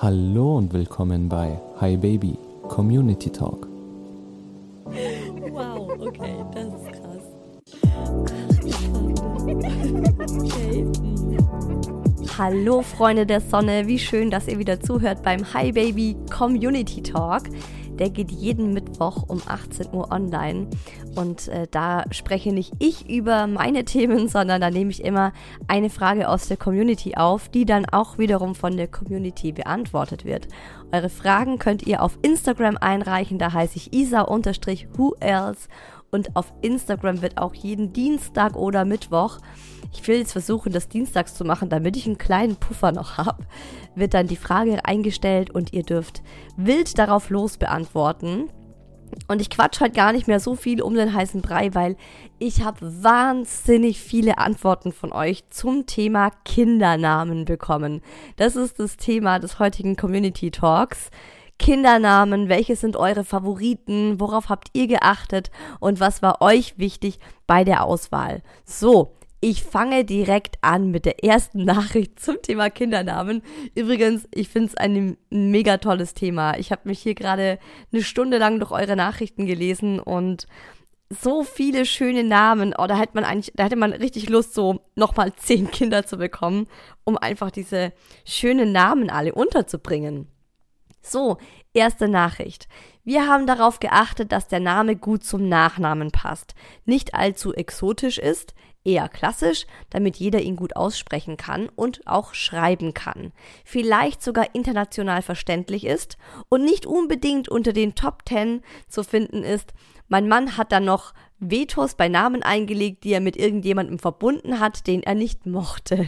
Hallo und willkommen bei Hi Baby Community Talk. Wow, okay, das ist krass. Okay. Hallo Freunde der Sonne, wie schön, dass ihr wieder zuhört beim Hi Baby Community Talk. Der geht jeden Mittwoch um 18 Uhr online und da spreche nicht ich über meine Themen, sondern da nehme ich immer eine Frage aus der Community auf, die dann auch wiederum von der Community beantwortet wird. Eure Fragen könnt ihr auf Instagram einreichen, da heiße ich isa_whoelse und auf Instagram wird auch jeden Dienstag oder Mittwoch, ich will jetzt versuchen, das dienstags zu machen, damit ich einen kleinen Puffer noch habe, wird dann die Frage eingestellt und ihr dürft wild darauf los beantworten. Und ich quatsch heute gar nicht mehr so viel um den heißen Brei, weil ich habe wahnsinnig viele Antworten von euch zum Thema Kindernamen bekommen. Das ist das Thema des heutigen Community Talks. Kindernamen, welche sind eure Favoriten, worauf habt ihr geachtet und was war euch wichtig bei der Auswahl? So, ich fange direkt an mit der ersten Nachricht zum Thema Kindernamen. Übrigens, ich finde es ein mega tolles Thema. Ich habe mich hier gerade eine Stunde lang durch eure Nachrichten gelesen und so viele schöne Namen. Oh, da hätte man richtig Lust, so nochmal 10 Kinder zu bekommen, um einfach diese schönen Namen alle unterzubringen. So, erste Nachricht. Wir haben darauf geachtet, dass der Name gut zum Nachnamen passt, nicht allzu exotisch ist, eher klassisch, damit jeder ihn gut aussprechen kann und auch schreiben kann. Vielleicht sogar international verständlich ist und nicht unbedingt unter den Top 10 zu finden ist. Mein Mann hat dann noch Vetos bei Namen eingelegt, die er mit irgendjemandem verbunden hat, den er nicht mochte.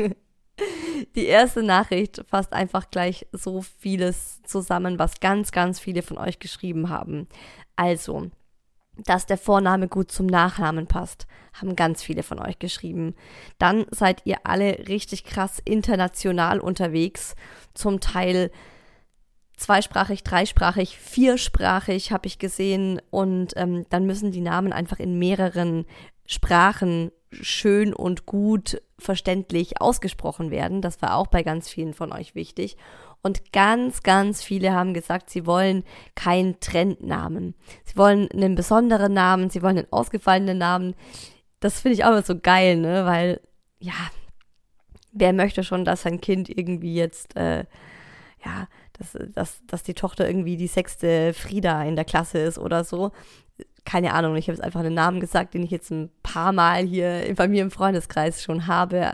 Die erste Nachricht fasst einfach gleich so vieles zusammen, was ganz, ganz viele von euch geschrieben haben. Also, dass der Vorname gut zum Nachnamen passt, haben ganz viele von euch geschrieben. Dann seid ihr alle richtig krass international unterwegs, zum Teil zweisprachig, dreisprachig, viersprachig habe ich gesehen und dann müssen die Namen einfach in mehreren Sprachen schön und gut verständlich ausgesprochen werden. Das war auch bei ganz vielen von euch wichtig. Und ganz, ganz viele haben gesagt, sie wollen keinen Trendnamen. Sie wollen einen besonderen Namen, sie wollen einen ausgefallenen Namen. Das finde ich auch immer so geil, ne? Weil, ja, wer möchte schon, dass sein Kind irgendwie jetzt, dass die Tochter irgendwie die 6. Frieda in der Klasse ist oder so. Keine Ahnung, ich habe jetzt einfach einen Namen gesagt, den ich jetzt ein paar Mal hier bei mir im Freundeskreis schon habe.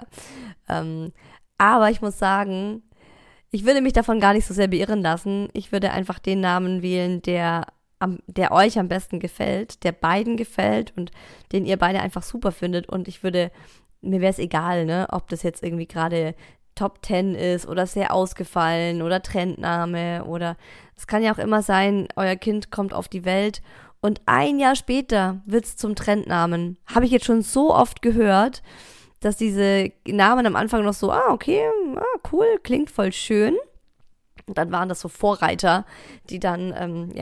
Aber ich muss sagen, ich würde mich davon gar nicht so sehr beirren lassen. Ich würde einfach den Namen wählen, der euch am besten gefällt, der beiden gefällt und den ihr beide einfach super findet. Und mir wäre es egal, ne, ob das jetzt irgendwie gerade Top 10 ist oder sehr ausgefallen oder Trendname oder es kann ja auch immer sein, euer Kind kommt auf die Welt und ein Jahr später wird es zum Trendnamen. Habe ich jetzt schon so oft gehört, dass diese Namen am Anfang noch so, okay, cool, klingt voll schön. Und dann waren das so Vorreiter, die dann,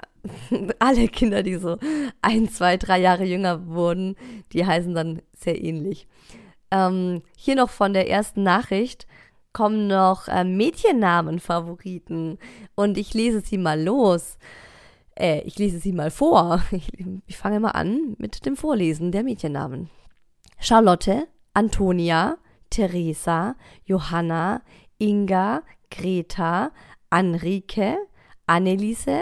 alle Kinder, die so 1, 2, 3 Jahre jünger wurden, die heißen dann sehr ähnlich. Hier noch von der ersten Nachricht kommen noch Mädchennamen-Favoriten und ich lese sie mal los. Ich lese sie mal vor. Ich fange mal an mit dem Vorlesen der Mädchennamen. Charlotte, Antonia, Theresa, Johanna, Inga, Greta, Anrike, Anneliese,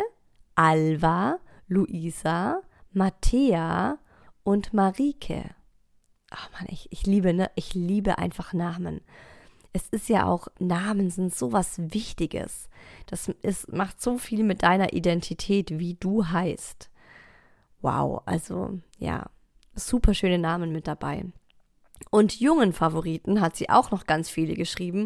Alva, Luisa, Matthäa und Marike. Ach man, ich liebe einfach Namen. Es ist ja auch, Namen sind sowas Wichtiges. Macht so viel mit deiner Identität, wie du heißt. Wow, also ja, super schöne Namen mit dabei. Und jungen Favoriten hat sie auch noch ganz viele geschrieben.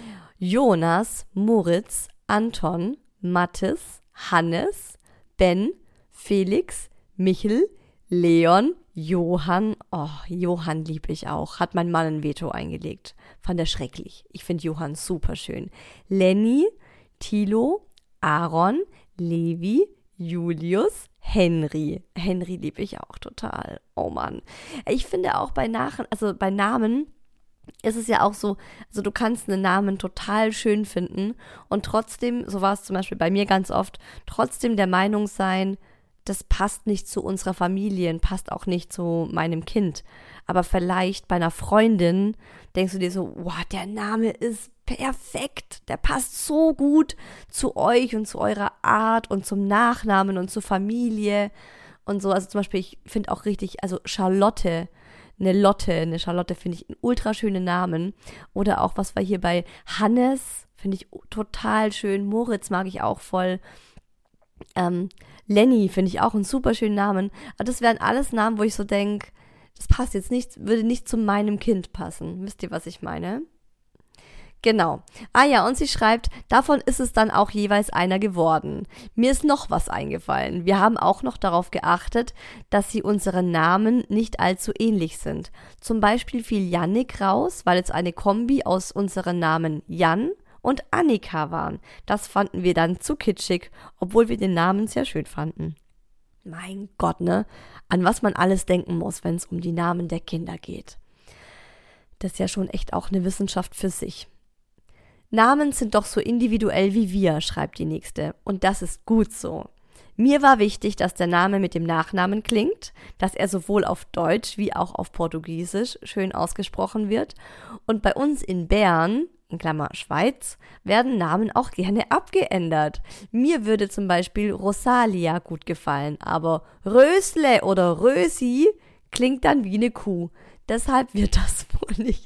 Jonas, Moritz, Anton, Mathis, Hannes, Ben, Felix, Michel, Leon, Johann. Oh, Johann liebe ich auch. Hat mein Mann ein Veto eingelegt. Fand er schrecklich. Ich finde Johann super schön. Lenny, Thilo, Aaron, Levi, Julius, Henry. Henry liebe ich auch total. Oh Mann. Ich finde auch bei Namen ist es ja auch so, also du kannst einen Namen total schön finden und trotzdem, so war es zum Beispiel bei mir ganz oft, trotzdem der Meinung sein, das passt nicht zu unserer Familie und passt auch nicht zu meinem Kind. Aber vielleicht bei einer Freundin denkst du dir so, wow, der Name ist perfekt, der passt so gut zu euch und zu eurer Art und zum Nachnamen und zur Familie und so. Also zum Beispiel, ich finde auch richtig, also Charlotte, eine Charlotte finde ich einen ultra schönen Namen. Oder auch, was war hier bei Hannes, finde ich total schön. Moritz mag ich auch voll. Lenny finde ich auch einen super schönen Namen. Aber das wären alles Namen, wo ich so denke, das passt jetzt nicht, würde nicht zu meinem Kind passen. Wisst ihr, was ich meine? Genau. Ah ja, und sie schreibt, davon ist es dann auch jeweils einer geworden. Mir ist noch was eingefallen. Wir haben auch noch darauf geachtet, dass sie unseren Namen nicht allzu ähnlich sind. Zum Beispiel fiel Jannik raus, weil es eine Kombi aus unseren Namen Jan und Annika waren. Das fanden wir dann zu kitschig, obwohl wir den Namen sehr schön fanden. Mein Gott, ne? An was man alles denken muss, wenn es um die Namen der Kinder geht. Das ist ja schon echt auch eine Wissenschaft für sich. Namen sind doch so individuell wie wir, schreibt die Nächste. Und das ist gut so. Mir war wichtig, dass der Name mit dem Nachnamen klingt, dass er sowohl auf Deutsch wie auch auf Portugiesisch schön ausgesprochen wird. Und bei uns in Bern, in Klammer Schweiz, werden Namen auch gerne abgeändert. Mir würde zum Beispiel Rosalia gut gefallen, aber Rösle oder Rösi klingt dann wie eine Kuh. Deshalb wird das wohl nichts.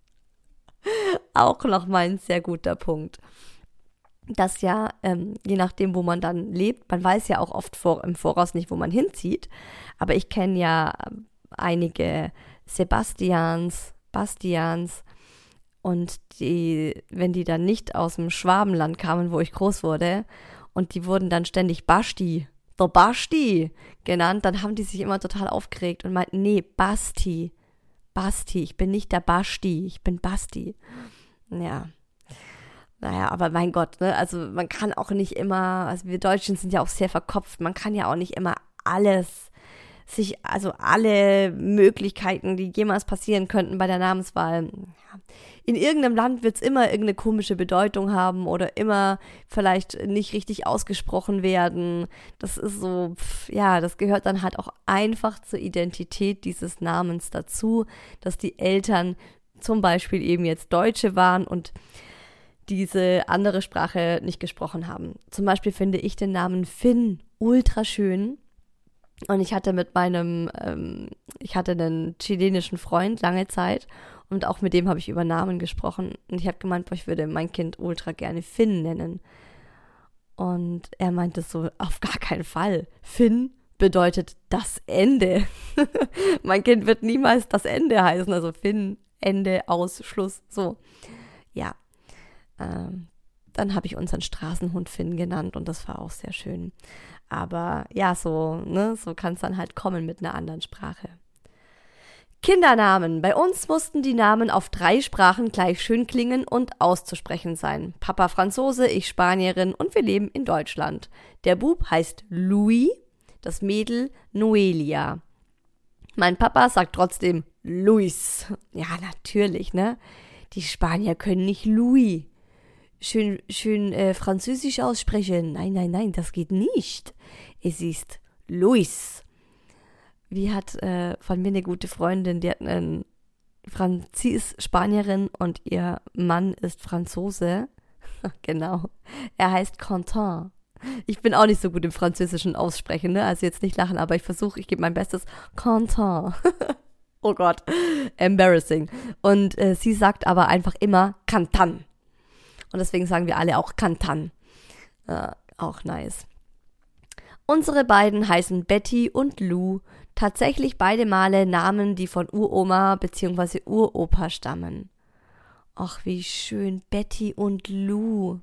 Auch nochmal ein sehr guter Punkt. Das ja, je nachdem, wo man dann lebt, man weiß ja auch oft im Voraus nicht, wo man hinzieht, aber ich kenne ja einige Sebastians, Bastians und wenn die dann nicht aus dem Schwabenland kamen, wo ich groß wurde, und die wurden dann ständig Basti, der Basti genannt, dann haben die sich immer total aufgeregt und meinten, nee, Basti, ich bin nicht der Basti, ich bin Basti. Ja. Naja, aber mein Gott, ne, also man kann auch nicht immer, also wir Deutschen sind ja auch sehr verkopft, man kann ja auch nicht immer alle Möglichkeiten, die jemals passieren könnten bei der Namenswahl. Ja. In irgendeinem Land wird es immer irgendeine komische Bedeutung haben oder immer vielleicht nicht richtig ausgesprochen werden. Das ist so, das gehört dann halt auch einfach zur Identität dieses Namens dazu, dass die Eltern zum Beispiel eben jetzt Deutsche waren und diese andere Sprache nicht gesprochen haben. Zum Beispiel finde ich den Namen Finn ultra schön. Und ich hatte einen chilenischen Freund lange Zeit und auch mit dem habe ich über Namen gesprochen. Und ich habe gemeint, ich würde mein Kind ultra gerne Finn nennen. Und er meinte so, auf gar keinen Fall. Finn bedeutet das Ende. Mein Kind wird niemals das Ende heißen. Also Finn, Ende, Aus, Schluss, so. Ja. Dann habe ich unseren Straßenhund Finn genannt und das war auch sehr schön. Aber ja, so kann es dann halt kommen mit einer anderen Sprache. Kindernamen. Bei uns mussten die Namen auf 3 Sprachen gleich schön klingen und auszusprechen sein. Papa Franzose, ich Spanierin und wir leben in Deutschland. Der Bub heißt Louis, das Mädel Noelia. Mein Papa sagt trotzdem Luis. Ja, natürlich, ne? Die Spanier können nicht Louis schön französisch aussprechen. Nein, das geht nicht. Es ist Luis. Wie hat von mir eine gute Freundin, die hat sie ist Spanierin und ihr Mann ist Franzose. Genau. Er heißt Quentin. Ich bin auch nicht so gut im französischen Aussprechen, ne? Also jetzt nicht lachen, aber ich gebe mein Bestes. Quentin. Oh Gott. Embarrassing. Und sie sagt aber einfach immer Cantan. Und deswegen sagen wir alle auch Cantan. Auch nice. Unsere beiden heißen Betty und Lou. Tatsächlich beide Male Namen, die von Uroma bzw. Uropa stammen. Ach, wie schön. Betty und Lou.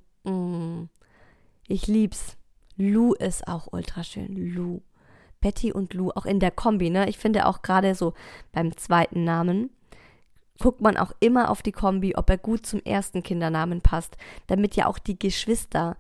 Ich lieb's. Lou ist auch ultra schön. Lou. Betty und Lou. Auch in der Kombi, ne? Ich finde auch gerade so beim zweiten Namen guckt man auch immer auf die Kombi, ob er gut zum ersten Kindernamen passt, damit ja auch die Geschwisternamen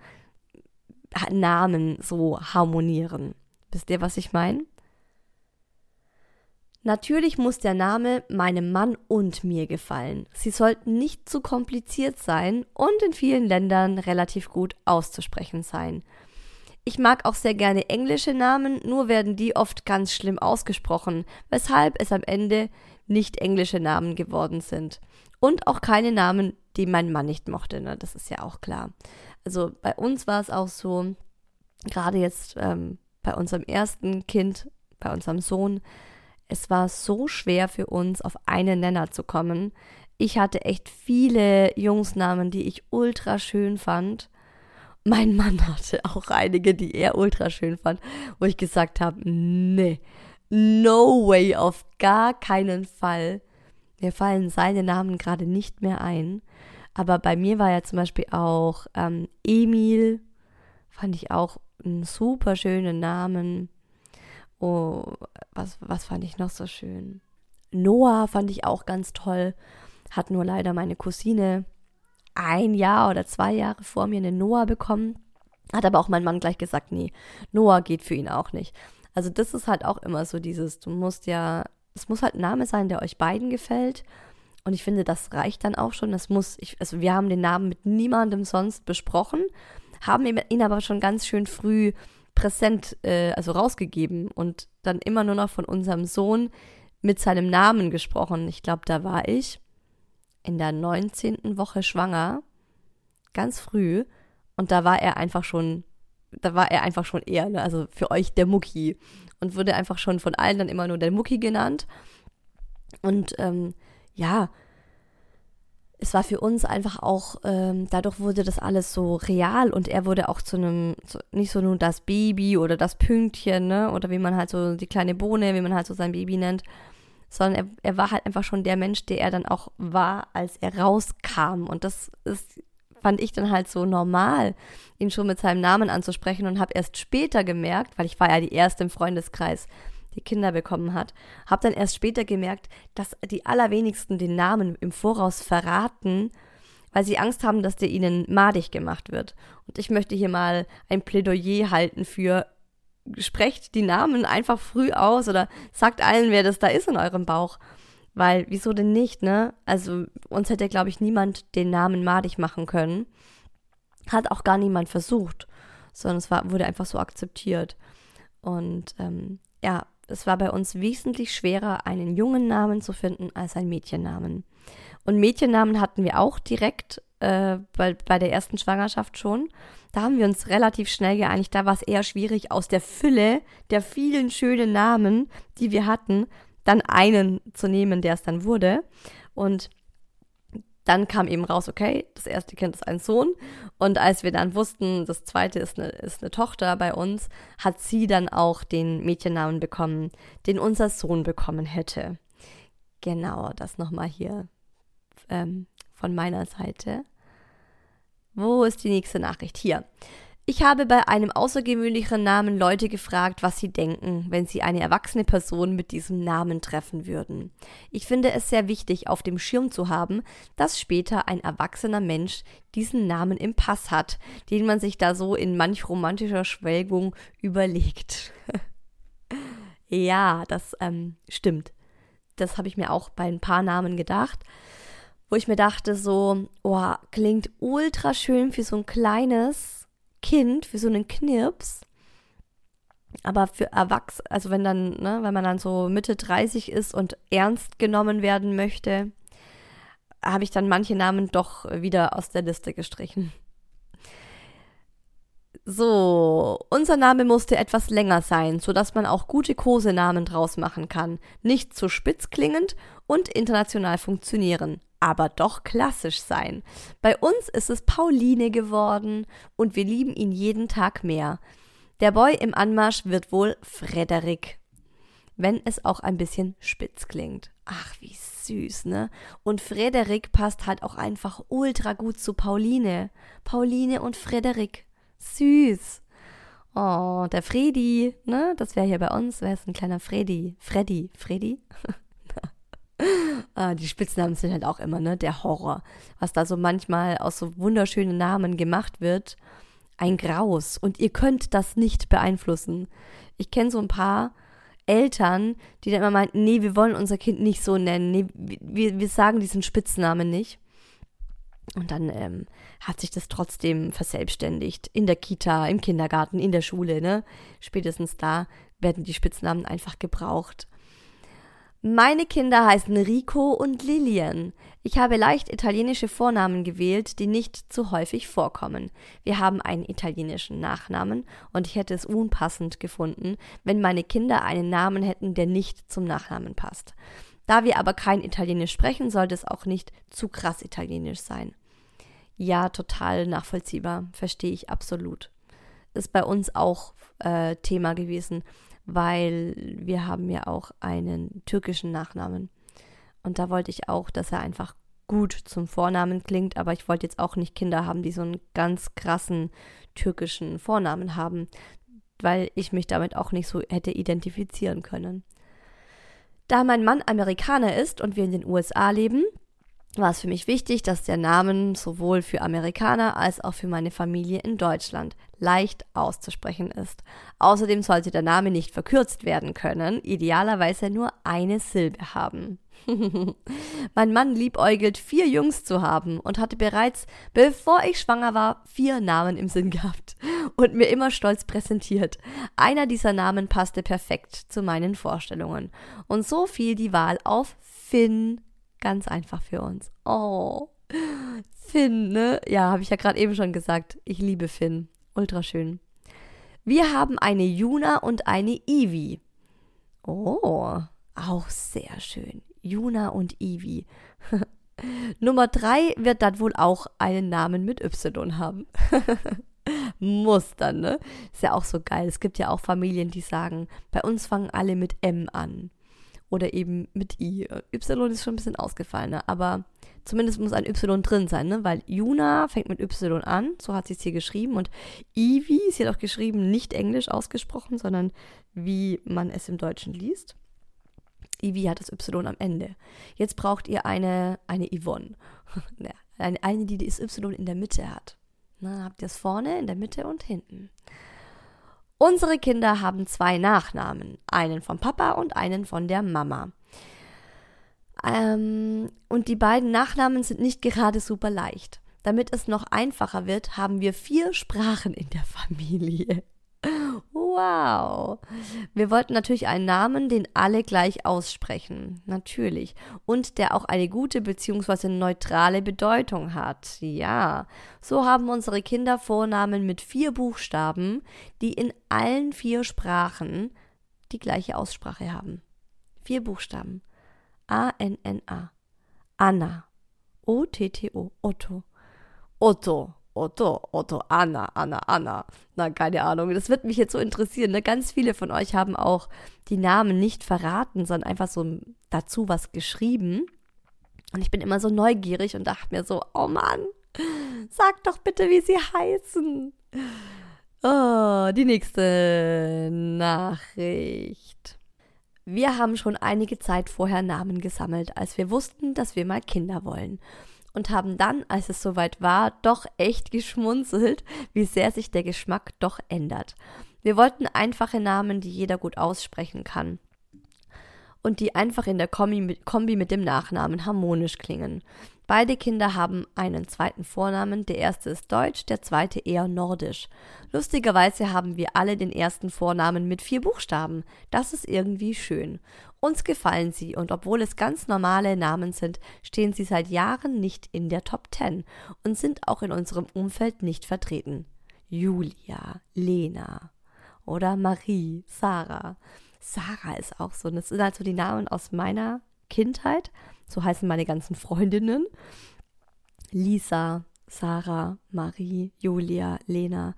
so harmonieren. Wisst ihr, was ich meine? Natürlich muss der Name meinem Mann und mir gefallen. Sie sollten nicht zu kompliziert sein und in vielen Ländern relativ gut auszusprechen sein. Ich mag auch sehr gerne englische Namen, nur werden die oft ganz schlimm ausgesprochen, weshalb es am Ende nicht englische Namen geworden sind. Und auch keine Namen, die mein Mann nicht mochte, ne? Das ist ja auch klar. Also bei uns war es auch so, gerade jetzt bei unserem ersten Kind, bei unserem Sohn, es war so schwer für uns, auf einen Nenner zu kommen. Ich hatte echt viele Jungsnamen, die ich ultra schön fand. Mein Mann hatte auch einige, die er ultra schön fand, wo ich gesagt habe, nee, no way, auf gar keinen Fall. Mir fallen seine Namen gerade nicht mehr ein. Aber bei mir war ja zum Beispiel auch Emil, fand ich auch einen super schönen Namen. Oh, was fand ich noch so schön? Noah fand ich auch ganz toll. Hat nur leider meine Cousine 1 Jahr oder 2 Jahre vor mir einen Noah bekommen. Hat aber auch mein Mann gleich gesagt, nee, Noah geht für ihn auch nicht. Also das ist halt auch immer so dieses, es muss halt ein Name sein, der euch beiden gefällt. Und ich finde, das reicht dann auch schon. Also wir haben den Namen mit niemandem sonst besprochen, haben ihn aber schon ganz schön früh präsent, also rausgegeben und dann immer nur noch von unserem Sohn mit seinem Namen gesprochen. Ich glaube, da war ich in der 19. Woche schwanger, ganz früh, und da war er einfach schon er, ne? Also für euch der Mucki, und wurde einfach schon von allen dann immer nur der Mucki genannt. Und ja, es war für uns einfach auch, dadurch wurde das alles so real und er wurde auch nicht so nur das Baby oder das Pünktchen, ne, oder wie man halt so die kleine Bohne, wie man halt so sein Baby nennt, sondern er war halt einfach schon der Mensch, der er dann auch war, als er rauskam, und fand ich dann halt so normal, ihn schon mit seinem Namen anzusprechen, und habe erst später gemerkt, weil ich war ja die erste im Freundeskreis, die Kinder bekommen hat, habe dann erst später gemerkt, dass die allerwenigsten den Namen im Voraus verraten, weil sie Angst haben, dass der ihnen madig gemacht wird. Und ich möchte hier mal ein Plädoyer halten für: Sprecht die Namen einfach früh aus oder sagt allen, wer das da ist in eurem Bauch. Weil, wieso denn nicht, ne? Also uns hätte, glaube ich, niemand den Namen madig machen können. Hat auch gar niemand versucht, sondern wurde einfach so akzeptiert. Und ja, es war bei uns wesentlich schwerer, einen jungen Namen zu finden, als einen Mädchennamen. Und Mädchennamen hatten wir auch direkt bei der ersten Schwangerschaft schon. Da haben wir uns relativ schnell geeinigt. Da war es eher schwierig, aus der Fülle der vielen schönen Namen, die wir hatten, dann einen zu nehmen, der es dann wurde. Und dann kam eben raus, okay, das erste Kind ist ein Sohn. Und als wir dann wussten, das zweite ist eine Tochter bei uns, hat sie dann auch den Mädchennamen bekommen, den unser Sohn bekommen hätte. Genau, das nochmal hier von meiner Seite. Wo ist die nächste Nachricht? Hier. Ich habe bei einem außergewöhnlichen Namen Leute gefragt, was sie denken, wenn sie eine erwachsene Person mit diesem Namen treffen würden. Ich finde es sehr wichtig, auf dem Schirm zu haben, dass später ein erwachsener Mensch diesen Namen im Pass hat, den man sich da so in manch romantischer Schwelgung überlegt. Ja, das stimmt. Das habe ich mir auch bei ein paar Namen gedacht, wo ich mir dachte so, oh, klingt ultra schön für so ein kleines Kind, für so einen Knirps, aber für Erwachsene, also wenn man dann so Mitte 30 ist und ernst genommen werden möchte, habe ich dann manche Namen doch wieder aus der Liste gestrichen. So, unser Name musste etwas länger sein, sodass man auch gute Kosenamen draus machen kann. Nicht zu spitz klingend und international funktionieren, aber doch klassisch sein. Bei uns ist es Pauline geworden und wir lieben ihn jeden Tag mehr. Der Boy im Anmarsch wird wohl Frederik, wenn es auch ein bisschen spitz klingt. Ach, wie süß, ne? Und Frederik passt halt auch einfach ultra gut zu Pauline. Pauline und Frederik. Süß. Oh, der Fredi, ne? Das wäre hier bei uns, wäre es ein kleiner Freddy. Die Spitznamen sind halt auch immer, ne? Der Horror. Was da so manchmal aus so wunderschönen Namen gemacht wird. Ein Graus. Und ihr könnt das nicht beeinflussen. Ich kenne so ein paar Eltern, die dann immer meinten, nee, wir wollen unser Kind nicht so nennen, nee, wir sagen diesen Spitznamen nicht. Und dann hat sich das trotzdem verselbstständigt. In der Kita, im Kindergarten, in der Schule, ne? Spätestens da werden die Spitznamen einfach gebraucht. Meine Kinder heißen Rico und Lilian. Ich habe leicht italienische Vornamen gewählt, die nicht zu häufig vorkommen. Wir haben einen italienischen Nachnamen und ich hätte es unpassend gefunden, wenn meine Kinder einen Namen hätten, der nicht zum Nachnamen passt. Da wir aber kein Italienisch sprechen, sollte es auch nicht zu krass italienisch sein. Ja, total nachvollziehbar, verstehe ich absolut. Ist bei uns auch Thema gewesen, weil wir haben ja auch einen türkischen Nachnamen. Und da wollte ich auch, dass er einfach gut zum Vornamen klingt, aber ich wollte jetzt auch nicht Kinder haben, die so einen ganz krassen türkischen Vornamen haben, weil ich mich damit auch nicht so hätte identifizieren können. Da mein Mann Amerikaner ist und wir in den USA leben, war es für mich wichtig, dass der Name sowohl für Amerikaner als auch für meine Familie in Deutschland leicht auszusprechen ist. Außerdem sollte der Name nicht verkürzt werden können, idealerweise nur eine Silbe haben. Mein Mann liebäugelt 4 Jungs zu haben und hatte bereits, bevor ich schwanger war, 4 Namen im Sinn gehabt und mir immer stolz präsentiert. Einer dieser Namen passte perfekt zu meinen Vorstellungen. Und so fiel die Wahl auf Finn. Ganz einfach für uns. Oh, Finn, ne? Ja, habe ich ja gerade eben schon gesagt. Ich liebe Finn. Ultra schön. Wir haben eine Juna und eine Ivy. Oh, auch sehr schön. Juna und Ivy. Nummer 3 wird dann wohl auch einen Namen mit Y haben. Muss dann, ne? Ist ja auch so geil. Es gibt ja auch Familien, die sagen, bei uns fangen alle mit M an. Oder eben mit I. Y ist schon ein bisschen ausgefallen, ne? Aber zumindest muss ein Y drin sein, ne? Weil Juna fängt mit Y an, so hat sie es hier geschrieben. Und Ivy ist hier auch geschrieben, nicht englisch ausgesprochen, sondern wie man es im Deutschen liest. Ivy hat das Y am Ende. Jetzt braucht ihr eine Yvonne. Ja, eine, die das Y in der Mitte hat. Dann habt ihr es vorne, in der Mitte und hinten. Unsere Kinder haben 2 Nachnamen, einen vom Papa und einen von der Mama. Und die beiden Nachnamen sind nicht gerade super leicht. Damit es noch einfacher wird, haben wir 4 Sprachen in der Familie. Wow. Wir wollten natürlich einen Namen, den alle gleich aussprechen. Natürlich. Und der auch eine gute bzw. neutrale Bedeutung hat. Ja. So haben unsere Kinder Vornamen mit 4 Buchstaben, die in allen 4 Sprachen die gleiche Aussprache haben. 4 Buchstaben. A-N-N-A. Anna. O-T-T-O. Otto. Otto, Anna. Na, keine Ahnung. Das wird mich jetzt so interessieren. Ne? Ganz viele von euch haben auch die Namen nicht verraten, sondern einfach so dazu was geschrieben. Und ich bin immer so neugierig und dachte mir so, oh Mann, sag doch bitte, wie sie heißen. Oh, die nächste Nachricht. Wir haben schon einige Zeit vorher Namen gesammelt, als wir wussten, dass wir mal Kinder wollen. Und haben dann, als es soweit war, doch echt geschmunzelt, wie sehr sich der Geschmack doch ändert. Wir wollten einfache Namen, die jeder gut aussprechen kann. Und die einfach in der Kombi mit dem Nachnamen harmonisch klingen. Beide Kinder haben einen zweiten Vornamen, der erste ist deutsch, der zweite eher nordisch. Lustigerweise haben wir alle den ersten Vornamen mit 4 Buchstaben. Das ist irgendwie schön. Uns gefallen sie und obwohl es ganz normale Namen sind, stehen sie seit Jahren nicht in der Top 10 und sind auch in unserem Umfeld nicht vertreten. Julia, Lena oder Marie, Sarah. Sarah ist auch so, das sind halt so die Namen aus meiner Kindheit. So heißen meine ganzen Freundinnen. Lisa, Sarah, Marie, Julia, Lena.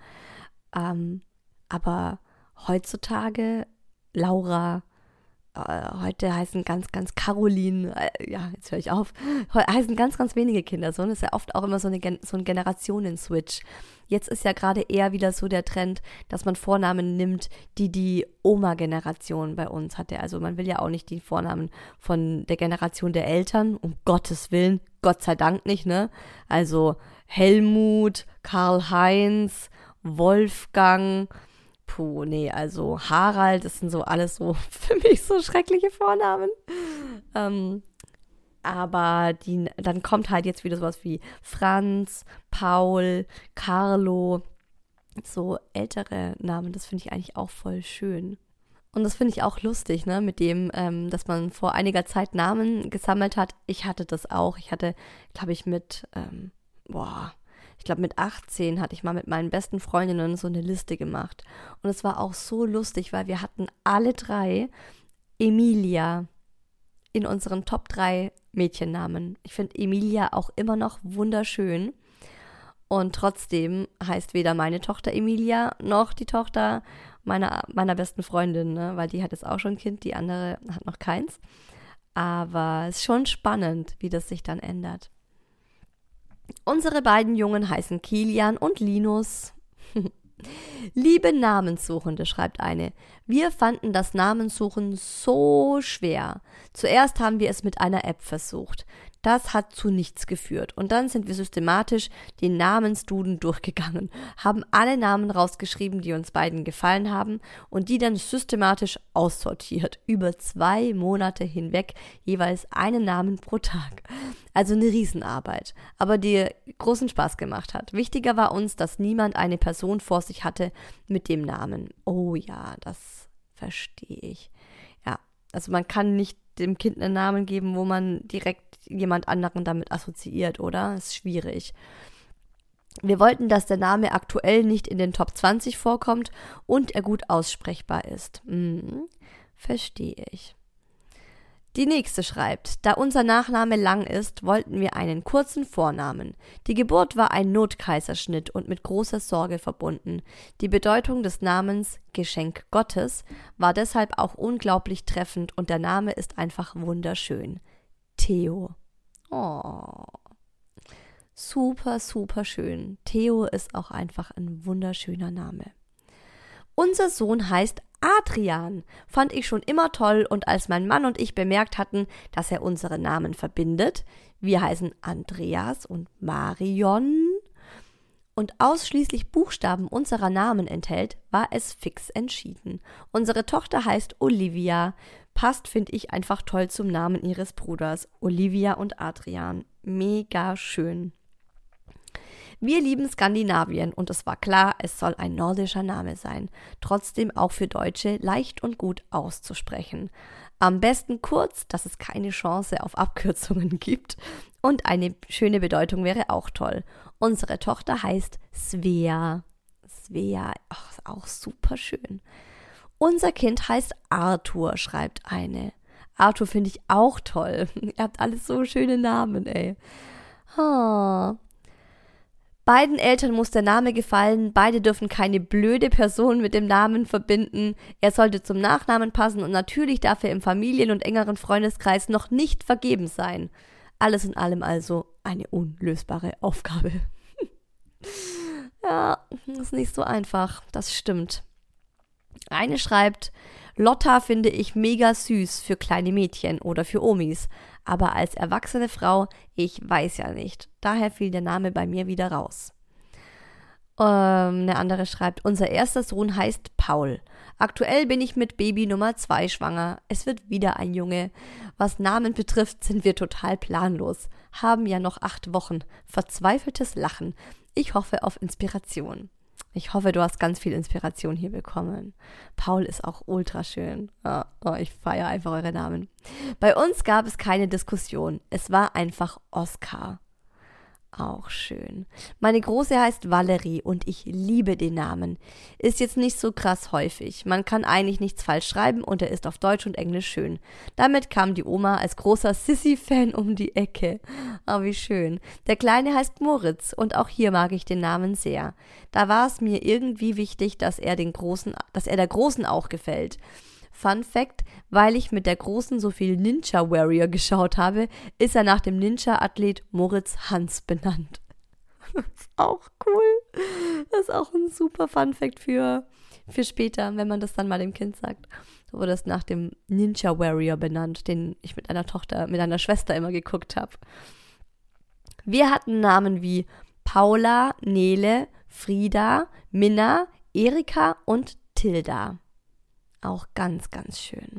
Aber heutzutage Laura, heute heißen ganz Caroline, ja, jetzt höre ich auf, heißen ganz wenige Kinder so. Und das ist ja oft auch immer so ein Generationen-Switch. Jetzt ist ja gerade eher wieder so der Trend, dass man Vornamen nimmt, die Oma-Generation bei uns hatte. Also man will ja auch nicht die Vornamen von der Generation der Eltern, um Gottes Willen, Gott sei Dank nicht, ne? Also Helmut, Karl-Heinz, Wolfgang, Puh, nee, also Harald, das sind so alles so für mich so schreckliche Vornamen. Aber dann kommt halt jetzt wieder sowas wie Franz, Paul, Carlo, so ältere Namen, das finde ich eigentlich auch voll schön. Und das finde ich auch lustig, ne, mit dem, dass man vor einiger Zeit Namen gesammelt hat. Ich hatte das auch. Ich hatte, glaube ich, mit 18 hatte ich mal mit meinen besten Freundinnen so eine Liste gemacht. Und es war auch so lustig, weil wir hatten alle 3 Emilia in unseren Top 3 Mädchennamen. Ich finde Emilia auch immer noch wunderschön. Und trotzdem heißt weder meine Tochter Emilia noch die Tochter meiner besten Freundin, ne? Weil die hat jetzt auch schon ein Kind, die andere hat noch keins. Aber es ist schon spannend, wie das sich dann ändert. Unsere beiden Jungen heißen Kilian und Linus. Liebe Namenssuchende, schreibt eine, wir fanden das Namenssuchen so schwer. Zuerst haben wir es mit einer App versucht. Das hat zu nichts geführt. Und dann sind wir systematisch den Namensduden durchgegangen, haben alle Namen rausgeschrieben, die uns beiden gefallen haben und die dann systematisch aussortiert. Über 2 Monate hinweg jeweils einen Namen pro Tag. Also eine Riesenarbeit, aber die großen Spaß gemacht hat. Wichtiger war uns, dass niemand eine Person vor sich hatte mit dem Namen. Oh ja, das verstehe ich. Ja, also man kann nicht dem Kind einen Namen geben, wo man direkt jemand anderen damit assoziiert, oder? Das ist schwierig. Wir wollten, dass der Name aktuell nicht in den Top 20 vorkommt und er gut aussprechbar ist. Verstehe ich. Die nächste schreibt, da unser Nachname lang ist, wollten wir einen kurzen Vornamen. Die Geburt war ein Notkaiserschnitt und mit großer Sorge verbunden. Die Bedeutung des Namens Geschenk Gottes war deshalb auch unglaublich treffend und der Name ist einfach wunderschön. Theo. Oh. Super, super schön. Theo ist auch einfach ein wunderschöner Name. Unser Sohn heißt Adrian. Fand ich schon immer toll und als mein Mann und ich bemerkt hatten, dass er unsere Namen verbindet, wir heißen Andreas und Marion und ausschließlich Buchstaben unserer Namen enthält, war es fix entschieden. Unsere Tochter heißt Olivia. Passt, finde ich, einfach toll zum Namen ihres Bruders. Olivia und Adrian. Mega schön. Wir lieben Skandinavien und es war klar, es soll ein nordischer Name sein, trotzdem auch für Deutsche leicht und gut auszusprechen. Am besten kurz, dass es keine Chance auf Abkürzungen gibt und eine schöne Bedeutung wäre auch toll. Unsere Tochter heißt Svea. Svea, ist auch super schön. Unser Kind heißt Arthur, schreibt eine. Arthur finde ich auch toll. Ihr habt alles so schöne Namen, ey. Beiden Eltern muss der Name gefallen, beide dürfen keine blöde Person mit dem Namen verbinden. Er sollte zum Nachnamen passen und natürlich darf er im Familien- und engeren Freundeskreis noch nicht vergeben sein. Alles in allem also eine unlösbare Aufgabe. Ja, ist nicht so einfach, das stimmt. Eine schreibt, Lotta finde ich mega süß für kleine Mädchen oder für Omis, aber als erwachsene Frau, ich weiß ja nicht. Daher fiel der Name bei mir wieder raus. Eine andere schreibt, unser erster Sohn heißt Paul. Aktuell bin ich mit Baby Nummer 2 schwanger. Es wird wieder ein Junge. Was Namen betrifft, sind wir total planlos. Haben ja noch 8 Wochen. Verzweifeltes Lachen. Ich hoffe auf Inspiration. Ich hoffe, du hast ganz viel Inspiration hier bekommen. Paul ist auch ultra schön. Ich feiere einfach eure Namen. Bei uns gab es keine Diskussion. Es war einfach Oskar. Auch schön. Meine Große heißt Valerie und ich liebe den Namen. Ist jetzt nicht so krass häufig. Man kann eigentlich nichts falsch schreiben und er ist auf Deutsch und Englisch schön. Damit kam die Oma als großer Sissy-Fan um die Ecke. Wie schön. Der Kleine heißt Moritz und auch hier mag ich den Namen sehr. Da war es mir irgendwie wichtig, dass er der Großen auch gefällt. Fun Fact, weil ich mit der Großen so viel Ninja Warrior geschaut habe, ist er nach dem Ninja-Athlet Moritz Hans benannt. Das ist auch cool. Das ist auch ein super Fun Fact für später, wenn man das dann mal dem Kind sagt. So wurde es nach dem Ninja Warrior benannt, den ich mit einer Schwester immer geguckt habe. Wir hatten Namen wie Paula, Nele, Frieda, Minna, Erika und Mathilda. Auch ganz, ganz schön.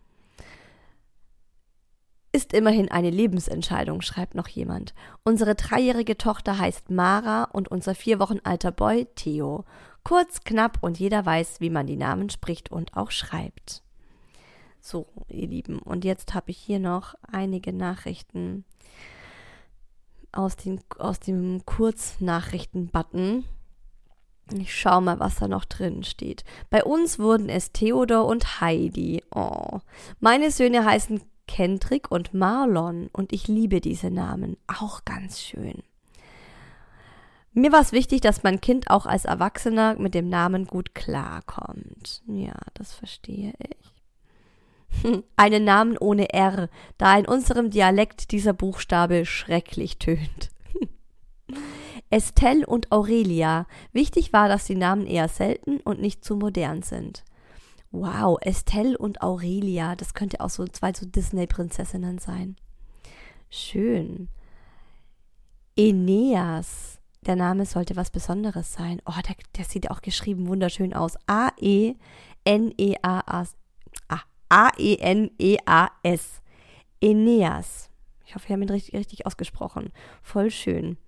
Ist immerhin eine Lebensentscheidung, schreibt noch jemand. Unsere 3-jährige Tochter heißt Mara und unser 4 Wochen alter Boy Theo. Kurz, knapp und jeder weiß, wie man die Namen spricht und auch schreibt. So, ihr Lieben, und jetzt habe ich hier noch einige Nachrichten aus dem Kurznachrichten-Button. Ich schaue mal, was da noch drin steht. Bei uns wurden es Theodor und Heidi. Oh. Meine Söhne heißen Kendrick und Marlon und ich liebe diese Namen. Auch ganz schön. Mir war es wichtig, dass mein Kind auch als Erwachsener mit dem Namen gut klarkommt. Ja, das verstehe ich. Einen Namen ohne R, da in unserem Dialekt dieser Buchstabe schrecklich tönt. Estelle und Aurelia. Wichtig war, dass die Namen eher selten und nicht zu modern sind. Wow, Estelle und Aurelia, das könnte auch so 2 so Disney-Prinzessinnen sein. Schön. Aeneas, der Name sollte was Besonderes sein. Oh, der sieht auch geschrieben wunderschön aus. A-E-N-E-A-S. A-E-N-E-A-S. Aeneas. Ich hoffe, wir haben ihn richtig ausgesprochen. Voll schön.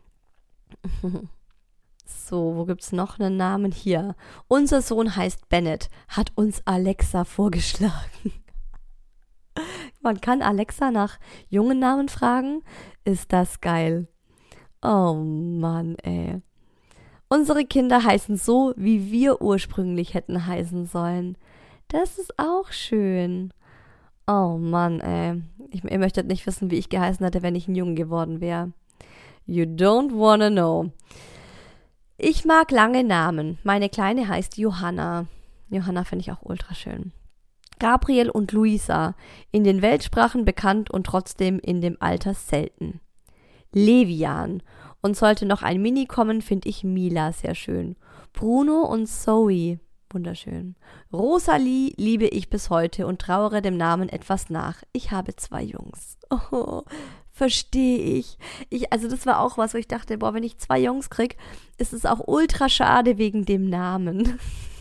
So, wo gibt's noch einen Namen? Hier. Unser Sohn heißt Bennett, hat uns Alexa vorgeschlagen. Man kann Alexa nach jungen Namen fragen. Ist das geil. Oh Mann, ey. Unsere Kinder heißen so, wie wir ursprünglich hätten heißen sollen. Das ist auch schön. Oh Mann, ey. Ihr möchtet nicht wissen, wie ich geheißen hätte, wenn ich ein Junge geworden wäre. You don't wanna know. Ich mag lange Namen. Meine Kleine heißt Johanna. Johanna finde ich auch ultra schön. Gabriel und Luisa. In den Weltsprachen bekannt und trotzdem in dem Alter selten. Levian. Und sollte noch ein Mini kommen, finde ich Mila sehr schön. Bruno und Zoe. Wunderschön. Rosalie liebe ich bis heute und trauere dem Namen etwas nach. Ich habe 2 Jungs. Oh, verstehe ich. Also das war auch was, wo ich dachte, boah, wenn ich 2 Jungs krieg, ist es auch ultra schade wegen dem Namen.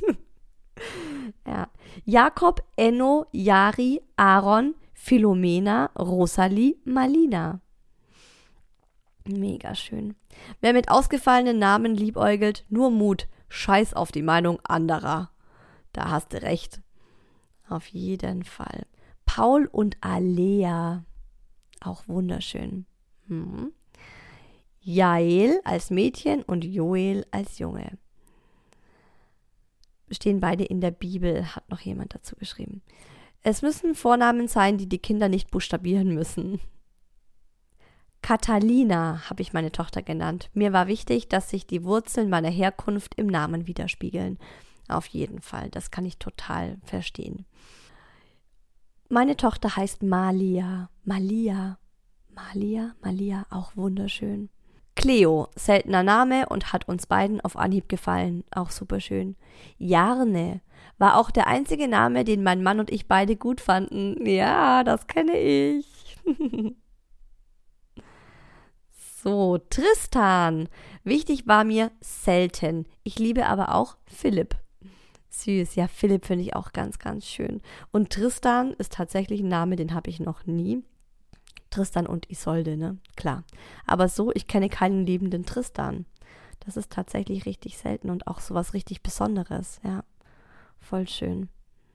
Ja. Jakob, Enno, Yari, Aaron, Philomena, Rosalie, Malina. Mega schön. Wer mit ausgefallenen Namen liebäugelt, nur Mut. Scheiß auf die Meinung anderer. Da hast du recht. Auf jeden Fall. Paul und Alea. Auch wunderschön. Jael als Mädchen und Joel als Junge. Stehen beide in der Bibel, hat noch jemand dazu geschrieben. Es müssen Vornamen sein, die die Kinder nicht buchstabieren müssen. Catalina habe ich meine Tochter genannt. Mir war wichtig, dass sich die Wurzeln meiner Herkunft im Namen widerspiegeln. Auf jeden Fall, das kann ich total verstehen. Meine Tochter heißt Malia. Malia, auch wunderschön. Cleo, seltener Name und hat uns beiden auf Anhieb gefallen. Auch super schön. Jarne war auch der einzige Name, den mein Mann und ich beide gut fanden. Ja, das kenne ich. So, Tristan. Wichtig war mir selten. Ich liebe aber auch Philipp. Süß, ja, Philipp finde ich auch ganz, ganz schön. Und Tristan ist tatsächlich ein Name, den habe ich noch nie. Tristan und Isolde, ne? Klar. Aber so, ich kenne keinen liebenden Tristan. Das ist tatsächlich richtig selten und auch sowas richtig Besonderes, ja. Voll schön.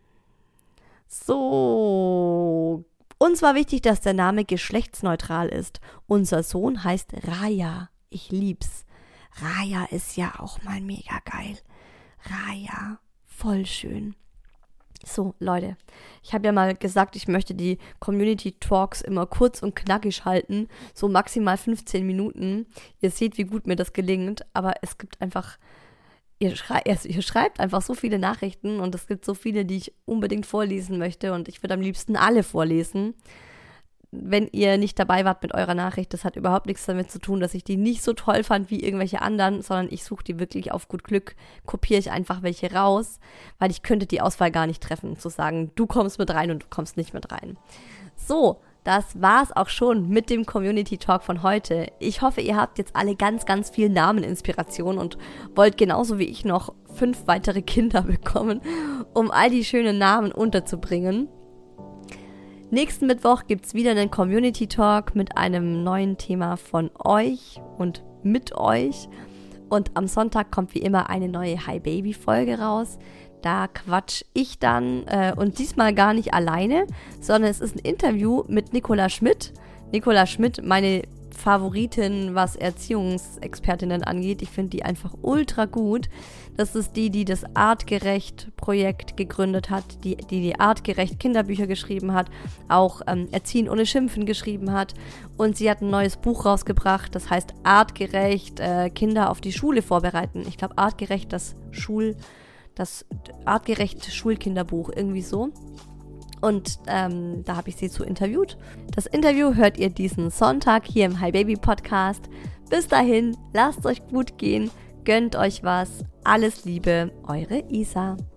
So, uns war wichtig, dass der Name geschlechtsneutral ist. Unser Sohn heißt Raya. Ich lieb's. Raya ist ja auch mal mega geil. Raya, voll schön. So, Leute, ich habe ja mal gesagt, ich möchte die Community Talks immer kurz und knackig halten, so maximal 15 Minuten. Ihr seht, wie gut mir das gelingt, aber es gibt einfach, ihr schreibt einfach so viele Nachrichten und es gibt so viele, die ich unbedingt vorlesen möchte und ich würde am liebsten alle vorlesen. Wenn ihr nicht dabei wart mit eurer Nachricht, das hat überhaupt nichts damit zu tun, dass ich die nicht so toll fand wie irgendwelche anderen, sondern ich suche die wirklich auf gut Glück, kopiere ich einfach welche raus, weil ich könnte die Auswahl gar nicht treffen, zu sagen, du kommst mit rein und du kommst nicht mit rein. So, das war's auch schon mit dem Community Talk von heute. Ich hoffe, ihr habt jetzt alle ganz, ganz viel Nameninspiration und wollt genauso wie ich noch 5 weitere Kinder bekommen, um all die schönen Namen unterzubringen. Nächsten Mittwoch gibt es wieder einen Community Talk mit einem neuen Thema von euch und mit euch. Und am Sonntag kommt wie immer eine neue Hi Baby Folge raus. Da quatsch ich dann und diesmal gar nicht alleine, sondern es ist ein Interview mit Nicola Schmidt. Nicola Schmidt, meine Favoritin, was Erziehungsexpertinnen angeht. Ich finde die einfach ultra gut. Das ist die das Artgerecht-Projekt gegründet hat, die Artgerecht Kinderbücher geschrieben hat, auch Erziehen ohne Schimpfen geschrieben hat. Und sie hat ein neues Buch rausgebracht, das heißt Artgerecht Kinder auf die Schule vorbereiten. Ich glaube Artgerecht das Artgerecht Schulkinderbuch, irgendwie so. Und da habe ich sie zu interviewt. Das Interview hört ihr diesen Sonntag hier im Hi Baby Podcast. Bis dahin, lasst euch gut gehen, gönnt euch was. Alles Liebe, eure Isa.